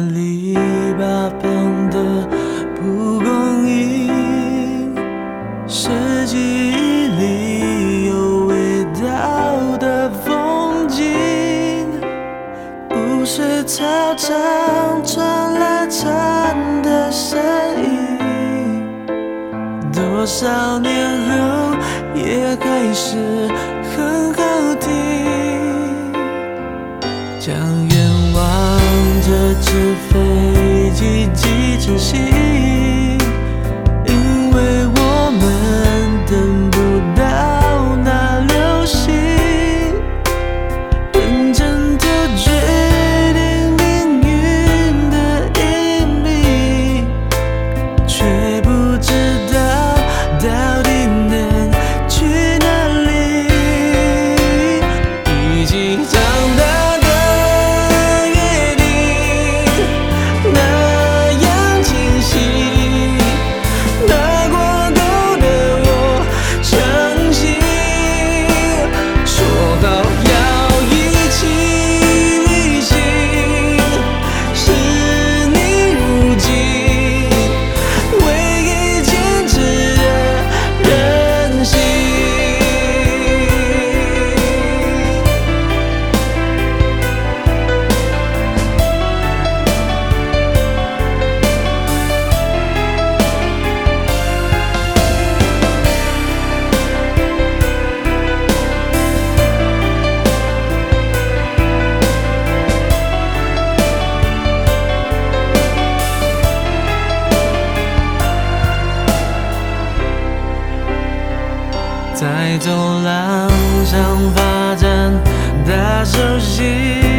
里八方的蒲公英，四季里有味道的风景，湖水操场传来蝉的声音，多少年后也还是很好听。将远望这只飞机寄成信，因为我们等不到那流星，认真地决定命运的隐秘，却不知道到底能去哪里。一起长大在走廊上发展大手心。